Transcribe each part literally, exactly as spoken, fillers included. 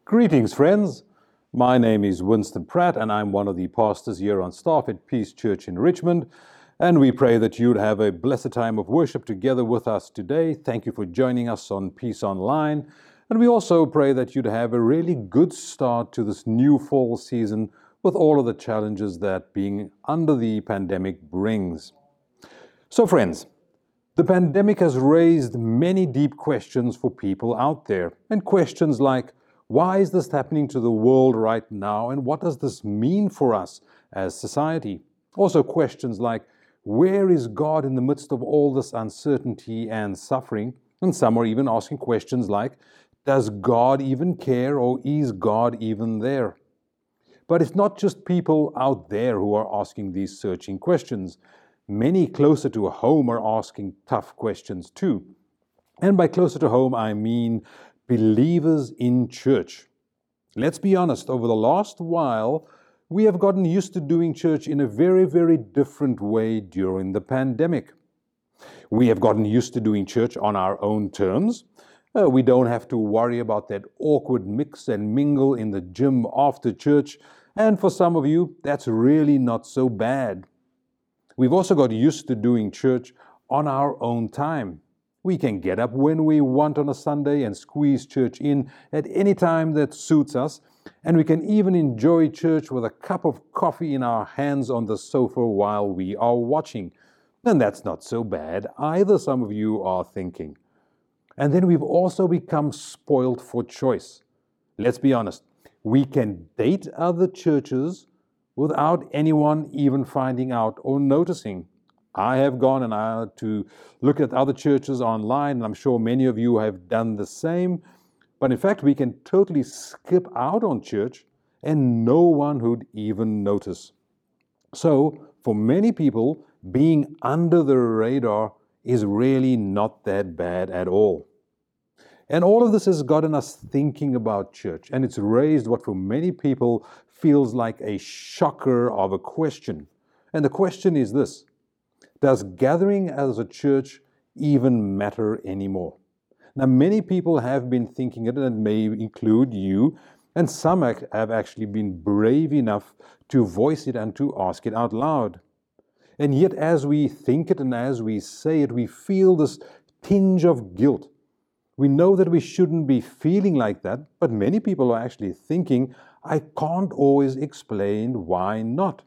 Greetings, friends. My name is Winston Pratt, and I'm one of the pastors here on staff at Peace Church in Richmond. And we pray that you'd have a blessed time of worship together with us today. Thank you for joining us on Peace Online. And we also pray that you'd have a really good start to this new fall season with all of the challenges that being under the pandemic brings. So, friends, the pandemic has raised many deep questions for people out there, and questions like, why is this happening to the world right now, and what does this mean for us as society? Also questions like, where is God in the midst of all this uncertainty and suffering? And some are even asking questions like, does God even care, or is God even there? But it's not just people out there who are asking these searching questions. Many closer to home are asking tough questions too. And by closer to home, I mean believers in church. Let's be honest, over the last while, we have gotten used to doing church in a very, very different way during the pandemic. We have gotten used to doing church on our own terms. Uh, we don't have to worry about that awkward mix and mingle in the gym after church. And for some of you, that's really not so bad. We've also got used to doing church on our own time. We can get up when we want on a Sunday and squeeze church in at any time that suits us. And we can even enjoy church with a cup of coffee in our hands on the sofa while we are watching. And that's not so bad either, some of you are thinking. And then we've also become spoiled for choice. Let's be honest, we can date other churches without anyone even finding out or noticing. I have gone and I to look at other churches online, and I'm sure many of you have done the same. But in fact, we can totally skip out on church and no one would even notice. So, for many people, being under the radar is really not that bad at all. And all of this has gotten us thinking about church, and it's raised what for many people feels like a shocker of a question. And the question is this: does gathering as a church even matter anymore? Now, many people have been thinking it, and it may include you, and some have actually been brave enough to voice it and to ask it out loud. And yet, as we think it and as we say it, we feel this tinge of guilt. We know that we shouldn't be feeling like that, but many people are actually thinking, I can't always explain why not.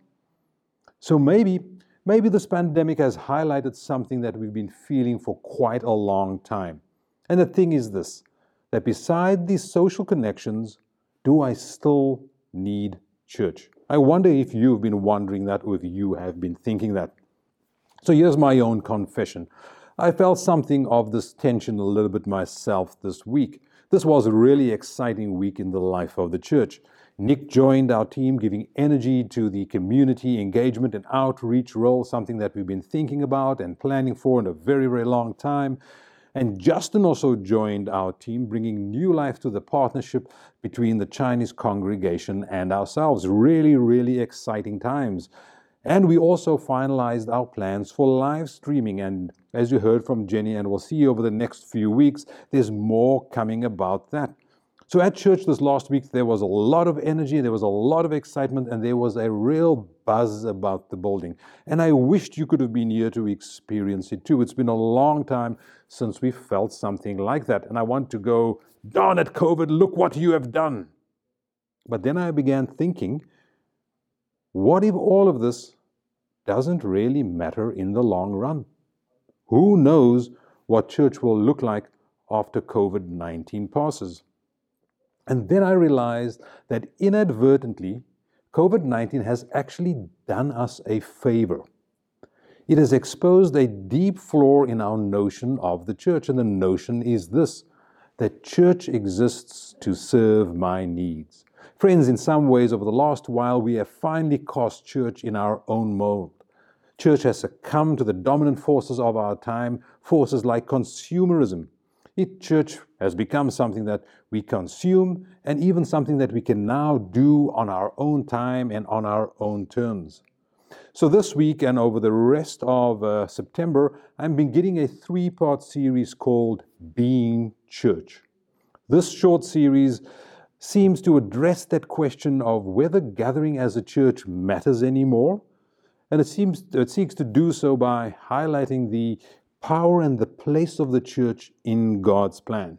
So maybe Maybe this pandemic has highlighted something that we've been feeling for quite a long time. And the thing is this, that beside these social connections, do I still need church? I wonder if you've been wondering that, or if you have been thinking that. So here's my own confession. I felt something of this tension a little bit myself this week. This was a really exciting week in the life of the church. Nick joined our team, giving energy to the community engagement and outreach role, something that we've been thinking about and planning for in a very, very long time. And Justin also joined our team, bringing new life to the partnership between the Chinese congregation and ourselves. Really, really exciting times. And we also finalized our plans for live streaming. And as you heard from Jenny, and we'll see over the next few weeks, there's more coming about that. So at church this last week, there was a lot of energy, there was a lot of excitement, and there was a real buzz about the building. And I wished you could have been here to experience it too. It's been a long time since we felt something like that. And I want to go, darn it, COVID, look what you have done. But then I began thinking, what if all of this doesn't really matter in the long run? Who knows what church will look like after COVID nineteen passes? And then I realized that inadvertently, COVID nineteen has actually done us a favor. It has exposed a deep flaw in our notion of the church, and the notion is this, that church exists to serve my needs. Friends, in some ways, over the last while, we have finally cast church in our own mold. Church has succumbed to the dominant forces of our time, forces like consumerism. It, church has become something that we consume, and even something that we can now do on our own time and on our own terms. So this week and over the rest of uh, September, I'm beginning a three-part series called Being Church. This short series seems to address that question of whether gathering as a church matters anymore. And it seems it seeks to do so by highlighting the power and the place of the church in God's plan.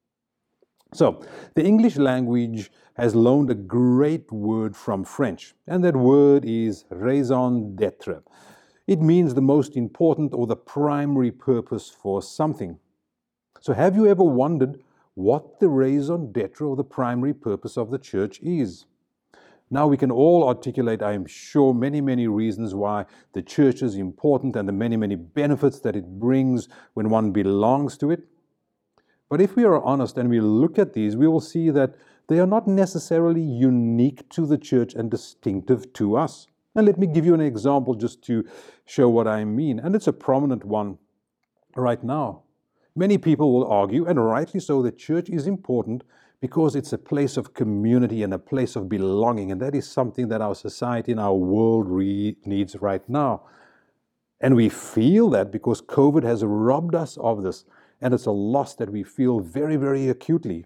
So, the English language has loaned a great word from French, and that word is raison d'être. It means the most important or the primary purpose for something. So, have you ever wondered what the raison d'être or the primary purpose of the church is? Now we can all articulate, I am sure, many, many reasons why the church is important and the many, many benefits that it brings when one belongs to it. But if we are honest and we look at these, we will see that they are not necessarily unique to the church and distinctive to us. And let me give you an example just to show what I mean. And it's a prominent one right now. Many people will argue, and rightly so, that church is important because it's a place of community and a place of belonging. And that is something that our society and our world re- needs right now. And we feel that because COVID has robbed us of this. And it's a loss that we feel very, very acutely.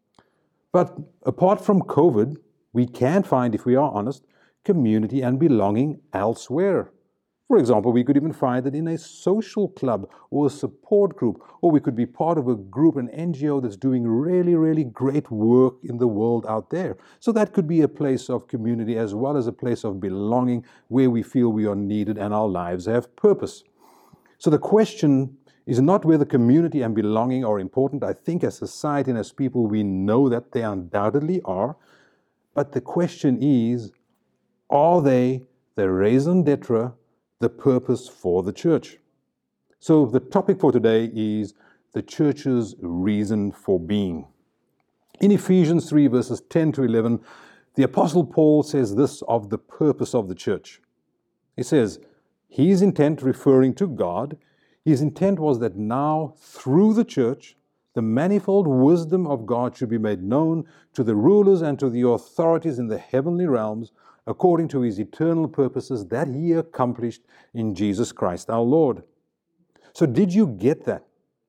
But apart from COVID, we can find, if we are honest, community and belonging elsewhere. For example, we could even find it in a social club or a support group, or we could be part of a group, an N G O that's doing really, really great work in the world out there. So that could be a place of community as well as a place of belonging where we feel we are needed and our lives have purpose. So the question is not whether community and belonging are important. I think as society and as people, we know that they undoubtedly are. But the question is, are they the raison d'être, the purpose for the church? So the topic for today is the church's reason for being. In Ephesians three, verses ten to eleven, the Apostle Paul says this of the purpose of the church. He says, his intent, referring to God, his intent was that now, through the church, the manifold wisdom of God should be made known to the rulers and to the authorities in the heavenly realms, according to his eternal purposes that he accomplished in Jesus Christ our Lord. So did you get that?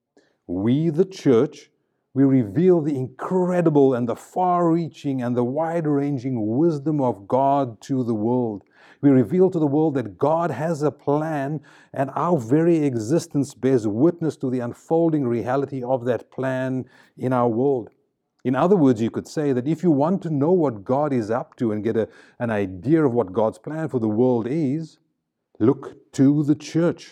We, the church, we reveal the incredible and the far-reaching and the wide-ranging wisdom of God to the world. We reveal to the world that God has a plan, and our very existence bears witness to the unfolding reality of that plan in our world. In other words, you could say that if you want to know what God is up to and get a, an idea of what God's plan for the world is, look to the church.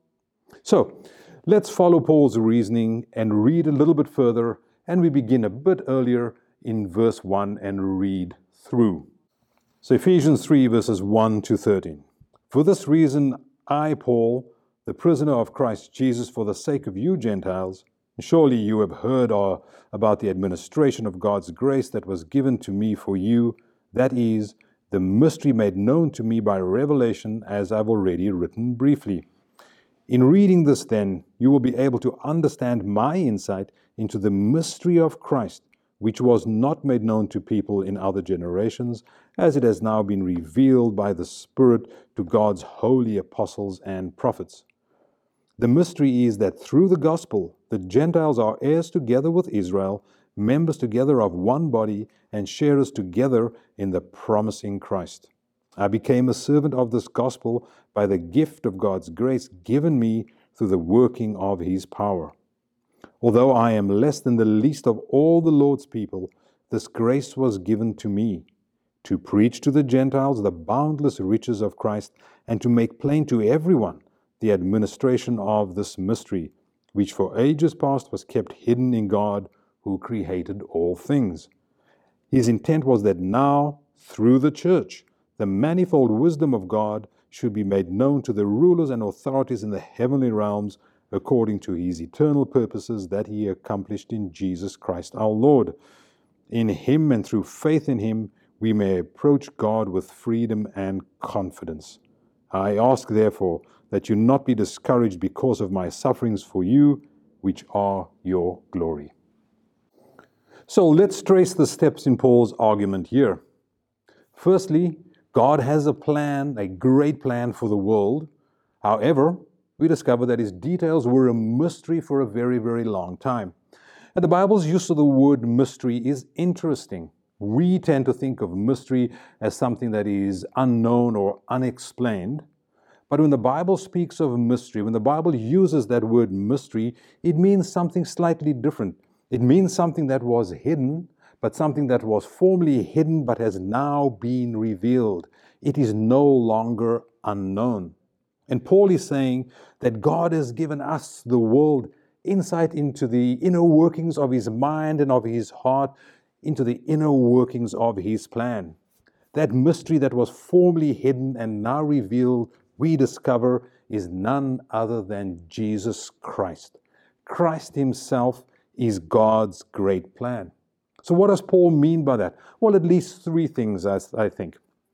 So, let's follow Paul's reasoning and read a little bit further, and we begin a bit earlier in verse one and read through. So Ephesians three, verses one to thirteen. For this reason, I, Paul, the prisoner of Christ Jesus, for the sake of you Gentiles, surely you have heard uh, about the administration of God's grace that was given to me for you, that is, the mystery made known to me by revelation, as I've already written briefly. In reading this, then, you will be able to understand my insight into the mystery of Christ, which was not made known to people in other generations, as it has now been revealed by the Spirit to God's holy apostles and prophets. The mystery is that through the gospel, the Gentiles are heirs together with Israel, members together of one body, and sharers together in the promise in Christ. I became a servant of this gospel by the gift of God's grace given me through the working of His power. Although I am less than the least of all the Lord's people, this grace was given to me, to preach to the Gentiles the boundless riches of Christ, and to make plain to everyone the administration of this mystery, which for ages past was kept hidden in God, who created all things. His intent was that now, through the church, the manifold wisdom of God should be made known to the rulers and authorities in the heavenly realms, according to His eternal purposes that He accomplished in Jesus Christ our Lord. In Him and through faith in Him, we may approach God with freedom and confidence. I ask, therefore, that you not be discouraged because of my sufferings for you, which are your glory. So let's trace the steps in Paul's argument here. Firstly, God has a plan, a great plan for the world. However, we discover that His details were a mystery for a very, very long time. And the Bible's use of the word mystery is interesting. We tend to think of mystery as something that is unknown or unexplained. But when the Bible speaks of mystery, when the Bible uses that word mystery, it means something slightly different. It means something that was hidden, but something that was formerly hidden but has now been revealed. It is no longer unknown. And Paul is saying that God has given us, the world, insight into the inner workings of his mind and of his heart, into the inner workings of his plan. That mystery that was formerly hidden and now revealed, we discover, is none other than Jesus Christ. Christ himself is God's great plan. So what does Paul mean by that? Well, at least three things, I think.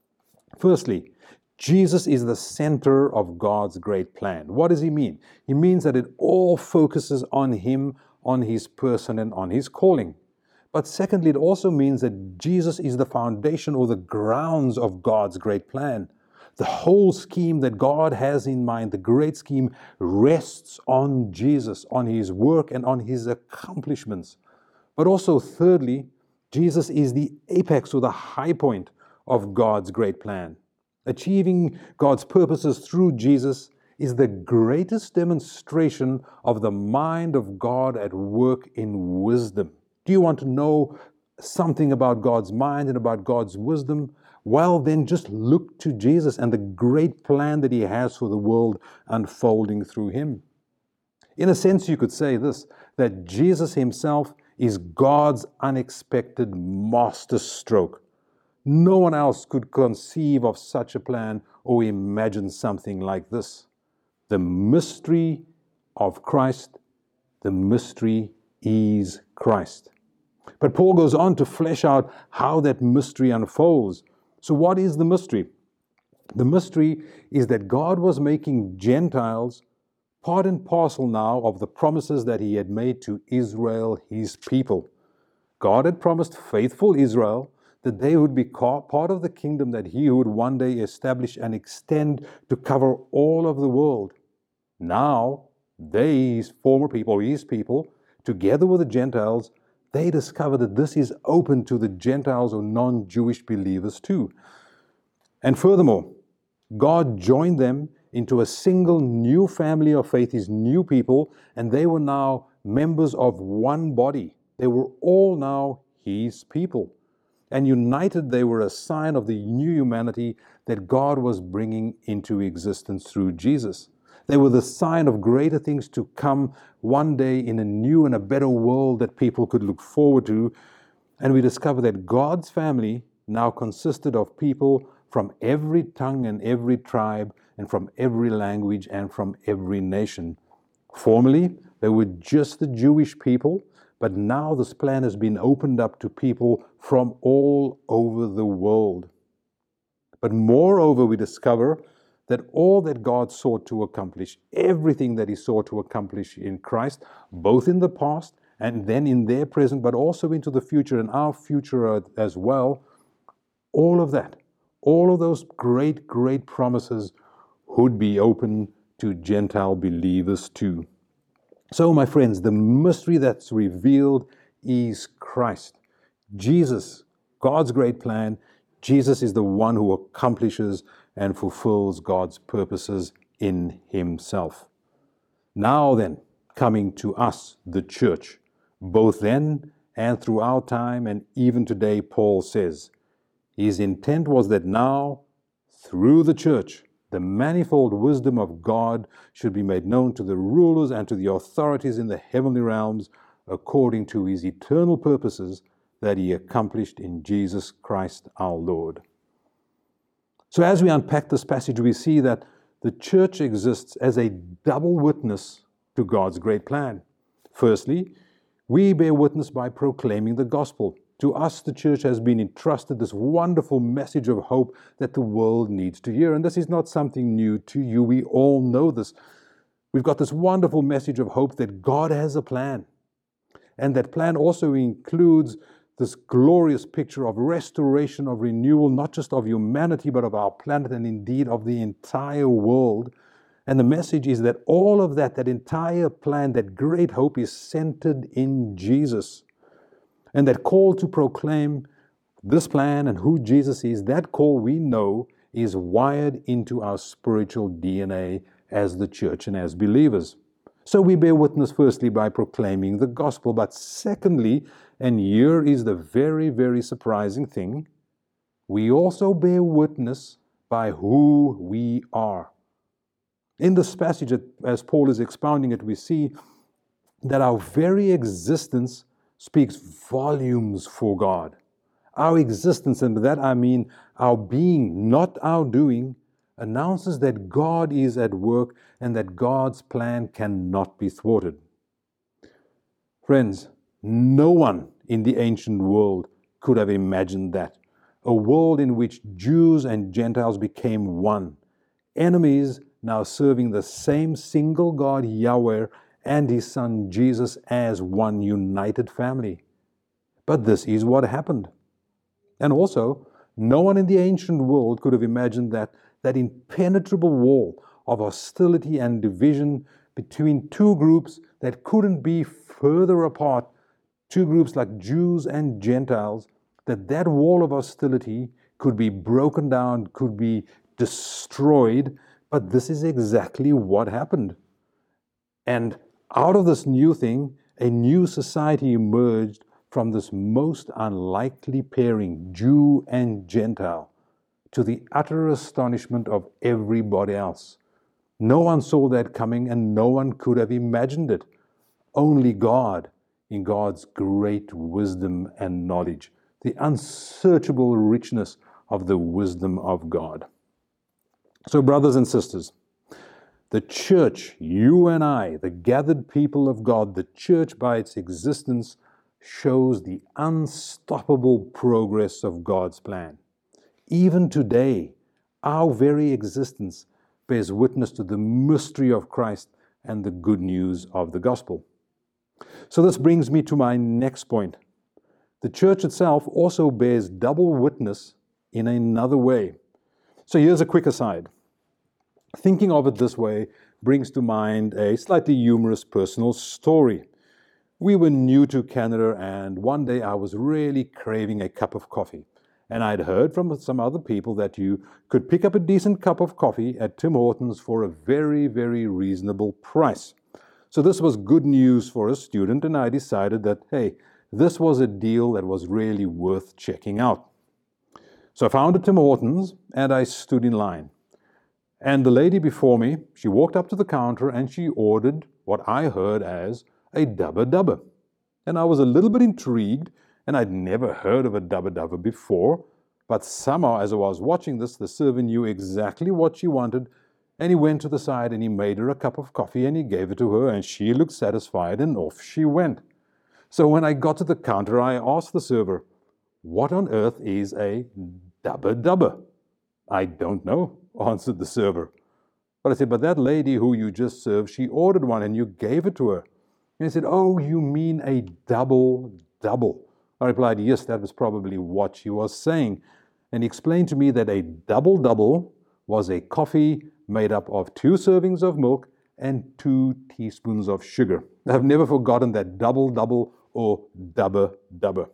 Firstly, Jesus is the center of God's great plan. What does he mean? He means that it all focuses on him, on his person, and on his calling. But secondly, it also means that Jesus is the foundation or the grounds of God's great plan. The whole scheme that God has in mind, the great scheme, rests on Jesus, on his work and on his accomplishments. But also, thirdly, Jesus is the apex or the high point of God's great plan. Achieving God's purposes through Jesus is the greatest demonstration of the mind of God at work in wisdom. Do you want to know something about God's mind and about God's wisdom? Well, then just look to Jesus and the great plan that he has for the world unfolding through him. In a sense, you could say this, that Jesus himself is God's unexpected masterstroke. No one else could conceive of such a plan or imagine something like this. The mystery of Christ, the mystery is Christ. But Paul goes on to flesh out how that mystery unfolds. So what is the mystery? The mystery is that God was making Gentiles part and parcel now of the promises that he had made to Israel, his people. God had promised faithful Israel that they would be part of the kingdom that he would one day establish and extend to cover all of the world. Now, they, his former people, his people, together with the Gentiles, they discover that this is open to the Gentiles or non-Jewish believers too. And furthermore, God joined them into a single new family of faith, his new people, and they were now members of one body. They were all now his people. And united, they were a sign of the new humanity that God was bringing into existence through Jesus. They were the sign of greater things to come one day in a new and a better world that people could look forward to. And we discover that God's family now consisted of people from every tongue and every tribe and from every language and from every nation. Formerly, they were just the Jewish people, but now this plan has been opened up to people from all over the world. But moreover, we discover that all that God sought to accomplish, everything that he sought to accomplish in Christ, both in the past and then in their present, but also into the future and our future as well, all of that, all of those great, great promises would be open to Gentile believers too. So, my friends, the mystery that's revealed is Christ. Jesus, God's great plan. Jesus is the one who accomplishes and fulfills God's purposes in himself. Now then, coming to us, the church, both then and through our time and even today, Paul says, his intent was that now, through the church, the manifold wisdom of God should be made known to the rulers and to the authorities in the heavenly realms according to his eternal purposes that he accomplished in Jesus Christ our Lord. So as we unpack this passage, we see that the church exists as a double witness to God's great plan. Firstly, we bear witness by proclaiming the gospel. To us, the church has been entrusted this wonderful message of hope that the world needs to hear. And this is not something new to you. We all know this. We've got this wonderful message of hope that God has a plan. And that plan also includes this glorious picture of restoration, of renewal, not just of humanity, but of our planet and indeed of the entire world. And the message is that all of that, that entire plan, that great hope is centered in Jesus. And that call to proclaim this plan and who Jesus is, that call we know is wired into our spiritual D N A as the church and as believers. So we bear witness firstly by proclaiming the gospel, but secondly, and here is the very, very surprising thing, we also bear witness by who we are. In this passage, as Paul is expounding it, we see that our very existence speaks volumes for God. Our existence, and by that I mean our being, not our doing, announces that God is at work and that God's plan cannot be thwarted. Friends, no one in the ancient world could have imagined that. A world in which Jews and Gentiles became one, enemies now serving the same single God, Yahweh, and His Son, Jesus, as one united family. But this is what happened. And also, no one in the ancient world could have imagined that that impenetrable wall of hostility and division between two groups that couldn't be further apart, two groups like Jews and Gentiles, that that wall of hostility could be broken down, could be destroyed. But this is exactly what happened. And out of this new thing, a new society emerged from this most unlikely pairing, Jew and Gentile, to the utter astonishment of everybody else. No one saw that coming, and no one could have imagined it. Only God, in God's great wisdom and knowledge, the unsearchable richness of the wisdom of God. So, brothers and sisters, the church, you and I, the gathered people of God, the church by its existence shows the unstoppable progress of God's plan. Even today, our very existence bears witness to the mystery of Christ and the good news of the gospel. So this brings me to my next point. The church itself also bears double witness in another way. So here's a quick aside. Thinking of it this way brings to mind a slightly humorous personal story. We were new to Canada, and one day I was really craving a cup of coffee. And I'd heard from some other people that you could pick up a decent cup of coffee at Tim Hortons for a very, very reasonable price. So this was good news for a student, and I decided that, hey, this was a deal that was really worth checking out. So I found a Tim Hortons, and I stood in line. And the lady before me, she walked up to the counter, and she ordered what I heard as a Dubba Dubba. And I was a little bit intrigued, and I'd never heard of a Dubba Dubba before, but somehow as I was watching this, the server knew exactly what she wanted, and he went to the side and he made her a cup of coffee and he gave it to her, and she looked satisfied, and off she went. So when I got to the counter, I asked the server, "What on earth is a Dubba Dubba?" "I don't know," answered the server. But I said, "But that lady who you just served, she ordered one and you gave it to her." And he said, "Oh, you mean a double double?" I replied, "Yes, that was probably what she was saying." And he explained to me that a double double was a coffee made up of two servings of milk and two teaspoons of sugar. I've never forgotten that double double or Dubba Dubba.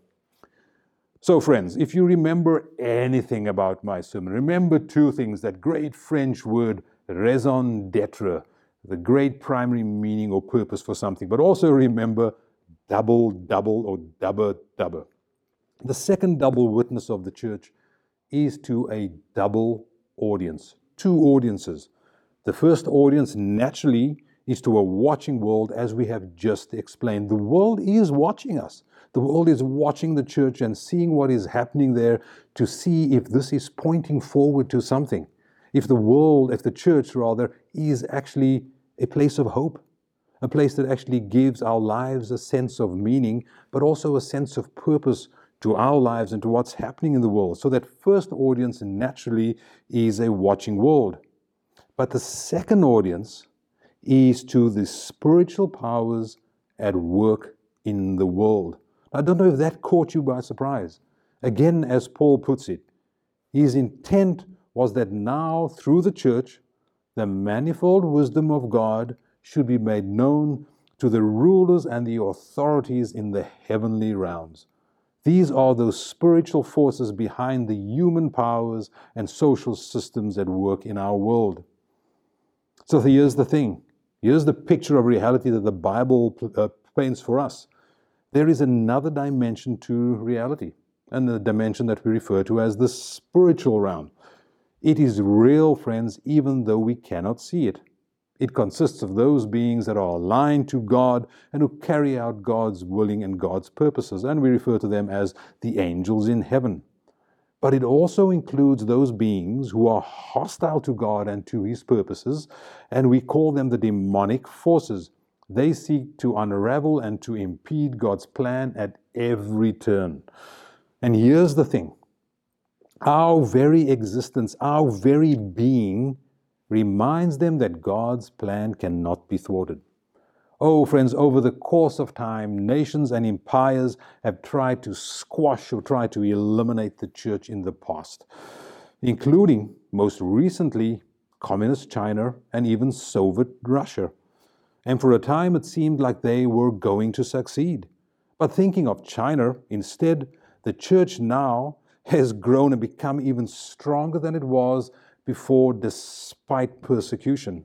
So friends, if you remember anything about my sermon, remember two things: that great French word raison d'être, the great primary meaning or purpose for something, but also remember double, double, or Dubba Dubba. The second double witness of the church is to a double audience, two audiences. The first audience naturally is to a watching world, as we have just explained. The world is watching us. The world is watching the church and seeing what is happening there to see if this is pointing forward to something. If the world, if the church rather, is actually a place of hope, a place that actually gives our lives a sense of meaning, but also a sense of purpose to our lives and to what's happening in the world. So that first audience naturally is a watching world. But the second audience is to the spiritual powers at work in the world. I don't know if that caught you by surprise. Again, as Paul puts it, his intent was that now through the church, the manifold wisdom of God should be made known to the rulers and the authorities in the heavenly realms. These are those spiritual forces behind the human powers and social systems at work in our world. So here's the thing. Here's the picture of reality that the Bible uh, paints for us. There is another dimension to reality, and the dimension that we refer to as the spiritual realm. It is real, friends, even though we cannot see it. It consists of those beings that are aligned to God and who carry out God's willing and God's purposes, and we refer to them as the angels in heaven. But it also includes those beings who are hostile to God and to His purposes, and we call them the demonic forces. They seek to unravel and to impede God's plan at every turn. And here's the thing. Our very existence, our very being, reminds them that God's plan cannot be thwarted. Oh, friends, over the course of time, nations and empires have tried to squash or try to eliminate the church in the past, including, most recently, Communist China and even Soviet Russia. And for a time, it seemed like they were going to succeed. But thinking of China, instead, the church now has grown and become even stronger than it was before, despite persecution.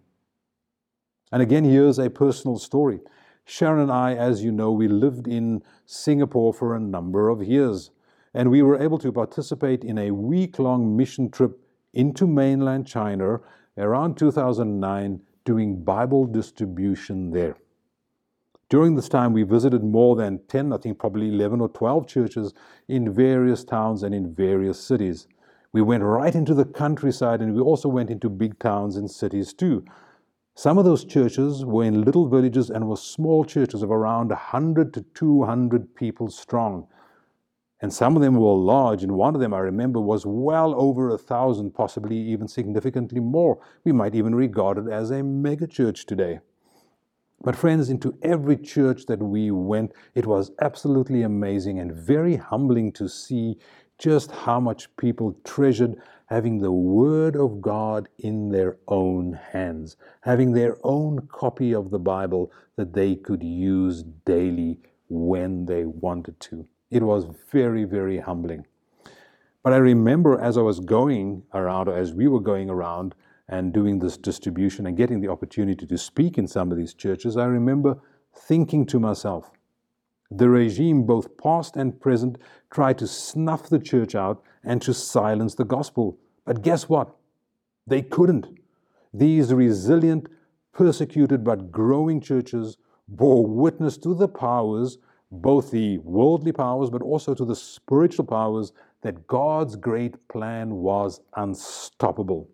And again, here's a personal story. Sharon and I, as you know, we lived in Singapore for a number of years, and we were able to participate in a week-long mission trip into mainland China around two thousand nine, doing Bible distribution there. During this time, we visited more than ten, I think probably eleven or twelve churches in various towns and in various cities. We went right into the countryside, and we also went into big towns and cities too. Some of those churches were in little villages and were small churches of around one hundred to two hundred people strong. And some of them were large, and one of them, I remember, was well over a thousand, possibly even significantly more. We might even regard it as a mega church today. But friends, into every church that we went, it was absolutely amazing and very humbling to see just how much people treasured having the Word of God in their own hands, having their own copy of the Bible that they could use daily when they wanted to. It was very, very humbling. But I remember as I was going around, or as we were going around and doing this distribution and getting the opportunity to speak in some of these churches, I remember thinking to myself, the regime, both past and present, tried to snuff the church out and to silence the gospel. But guess what? They couldn't. These resilient, persecuted but growing churches bore witness to the powers, both the worldly powers but also to the spiritual powers, that God's great plan was unstoppable.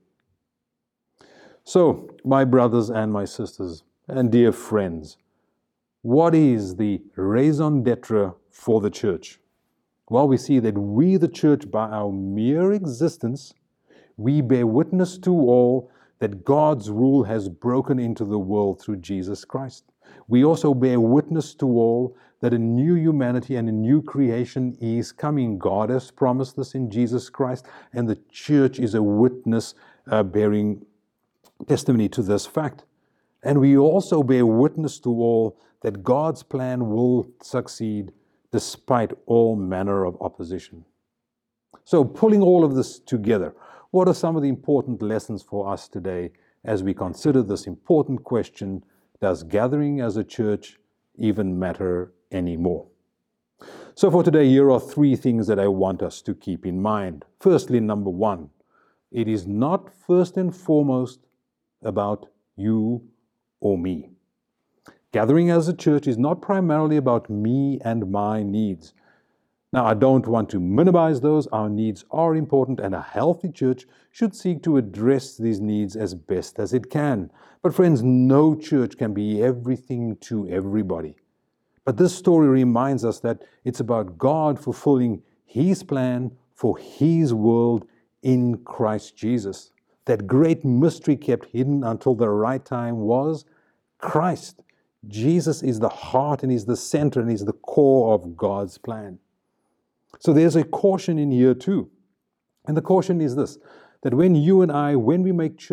So, my brothers and my sisters and dear friends, what is the raison d'etre for the church? Well, we see that we, the church, by our mere existence, we bear witness to all that God's rule has broken into the world through Jesus Christ. We also bear witness to all that a new humanity and a new creation is coming. God has promised this in Jesus Christ, and the church is a witness uh, bearing testimony to this fact. And we also bear witness to all that God's plan will succeed despite all manner of opposition. So, pulling all of this together, what are some of the important lessons for us today as we consider this important question, does gathering as a church even matter anymore? So for today, here are three things that I want us to keep in mind. Firstly, number one, it is not first and foremost about you or me. Gathering as a church is not primarily about me and my needs. Now, I don't want to minimize those. Our needs are important, and a healthy church should seek to address these needs as best as it can. But friends, no church can be everything to everybody. But this story reminds us that it's about God fulfilling His plan for His world in Christ Jesus. That great mystery kept hidden until the right time was Christ. Jesus is the heart and He's the center and He's the core of God's plan. So there's a caution in here too. And the caution is this, that when you and I, when we make church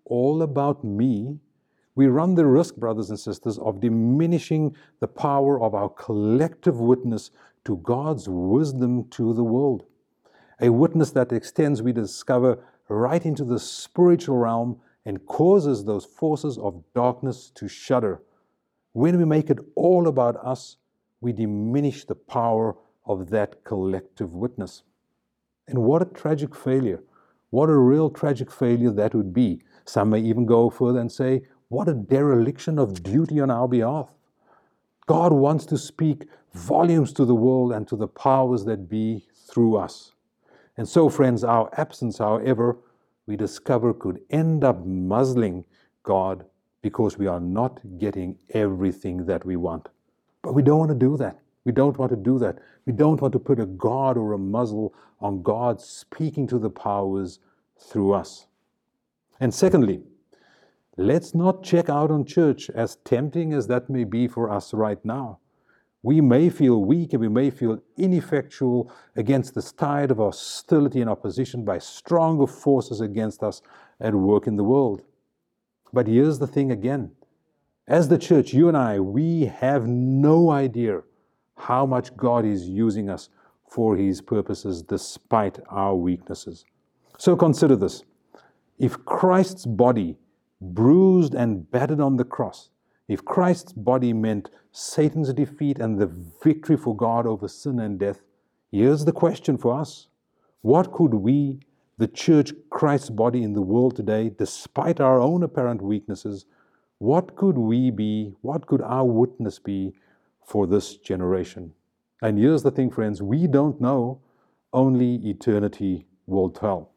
all about me, we run the risk, brothers and sisters, of diminishing the power of our collective witness to God's wisdom to the world. A witness that extends, we discover, right into the spiritual realm and causes those forces of darkness to shudder. When we make it all about us, we diminish the power of that collective witness. And what a tragic failure. What a real tragic failure that would be. Some may even go further and say, what a dereliction of duty on our behalf. God wants to speak volumes to the world and to the powers that be through us. And so, friends, our absence, however, we discover could end up muzzling God because we are not getting everything that we want. But we don't want to do that. We don't want to do that. We don't want to put a guard or a muzzle on God speaking to the powers through us. And secondly, let's not check out on church, as tempting as that may be for us right now. We may feel weak and we may feel ineffectual against this tide of hostility and opposition by stronger forces against us at work in the world. But here's the thing again. As the church, you and I, we have no idea how much God is using us for His purposes despite our weaknesses. So consider this. If Christ's body bruised and battered on the cross, if Christ's body meant Satan's defeat and the victory for God over sin and death, here's the question for us. What could we, the church, Christ's body in the world today, despite our own apparent weaknesses, what could we be, what could our witness be for this generation? And here's the thing, friends, we don't know, only eternity will tell.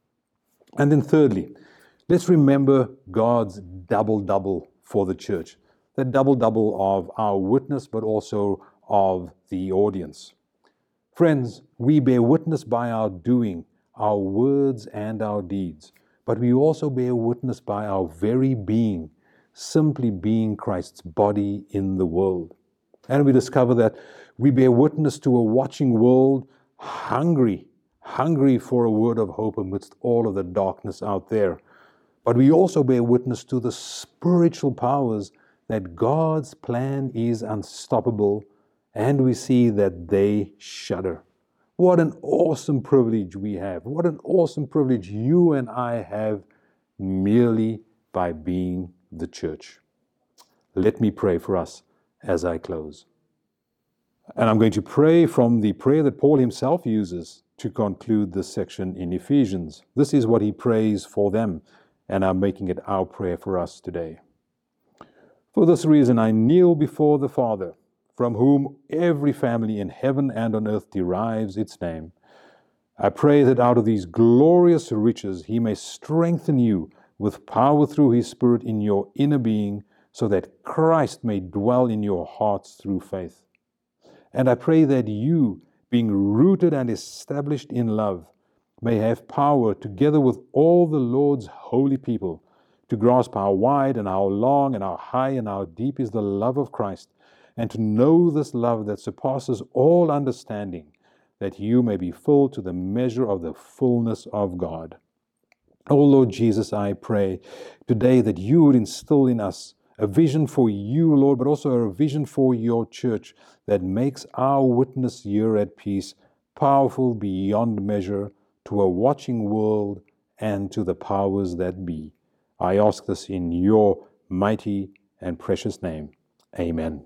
And then thirdly, let's remember God's double-double for the church. The double-double of our witness, but also of the audience. Friends, we bear witness by our doing, our words and our deeds. But we also bear witness by our very being, simply being Christ's body in the world. And we discover that we bear witness to a watching world hungry, hungry for a word of hope amidst all of the darkness out there. But we also bear witness to the spiritual powers that God's plan is unstoppable, and we see that they shudder. What an awesome privilege we have. What an awesome privilege you and I have merely by being the church. Let me pray for us as I close. And I'm going to pray from the prayer that Paul himself uses to conclude this section in Ephesians. This is what he prays for them, and I'm making it our prayer for us today. For this reason, I kneel before the Father, from whom every family in heaven and on earth derives its name. I pray that out of these glorious riches He may strengthen you with power through His Spirit in your inner being, so that Christ may dwell in your hearts through faith. And I pray that you, being rooted and established in love, may have power, together with all the Lord's holy people, to grasp how wide and how long and how high and how deep is the love of Christ, and to know this love that surpasses all understanding, that you may be filled to the measure of the fullness of God. O Lord Jesus, I pray today that you would instill in us a vision for you, Lord, but also a vision for your church that makes our witness here at Peace powerful beyond measure to a watching world and to the powers that be. I ask this in your mighty and precious name. Amen.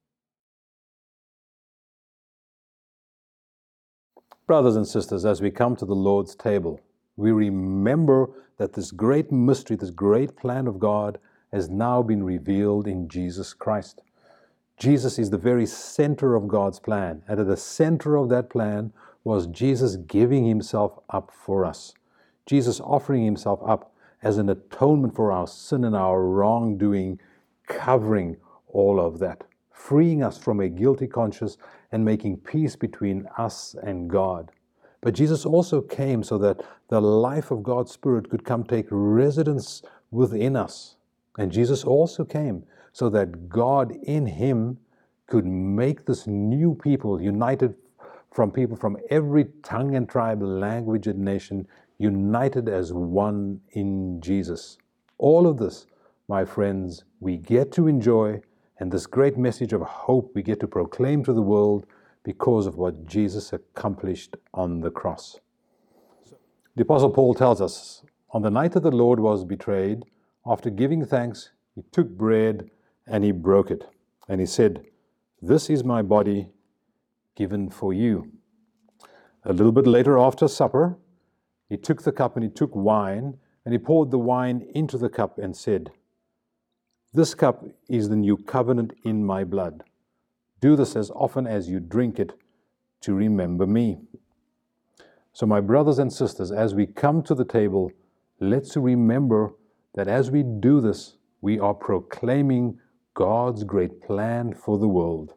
Brothers and sisters, as we come to the Lord's table, we remember that this great mystery, this great plan of God has now been revealed in Jesus Christ. Jesus is the very center of God's plan, and at the center of that plan was Jesus giving Himself up for us. Jesus offering Himself up as an atonement for our sin and our wrongdoing, covering all of that, freeing us from a guilty conscience and making peace between us and God. But Jesus also came so that the life of God's Spirit could come take residence within us. And Jesus also came so that God in Him could make this new people, united from people from every tongue and tribe, language and nation, united as one in Jesus. All of this, my friends, we get to enjoy, and this great message of hope we get to proclaim to the world because of what Jesus accomplished on the cross. The Apostle Paul tells us, on the night that the Lord was betrayed, after giving thanks, he took bread and he broke it. And he said, "This is my body given for you." A little bit later, after supper, he took the cup and he took wine, and he poured the wine into the cup and said, "This cup is the new covenant in my blood. Do this as often as you drink it to remember me." So my brothers and sisters, as we come to the table, let's remember that as we do this, we are proclaiming God's great plan for the world.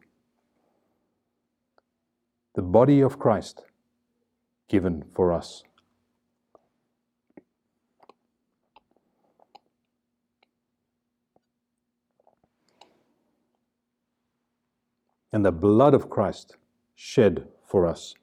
The body of Christ given for us. And the blood of Christ shed for us.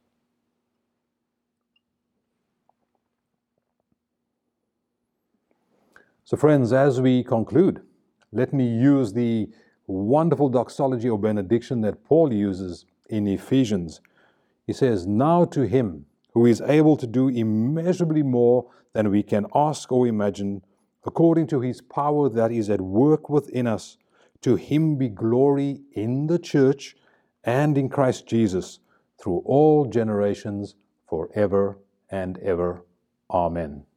So friends, as we conclude, let me use the wonderful doxology or benediction that Paul uses in Ephesians. He says, "Now to him who is able to do immeasurably more than we can ask or imagine, according to his power that is at work within us, to him be glory in the church and in Christ Jesus through all generations, forever and ever. Amen."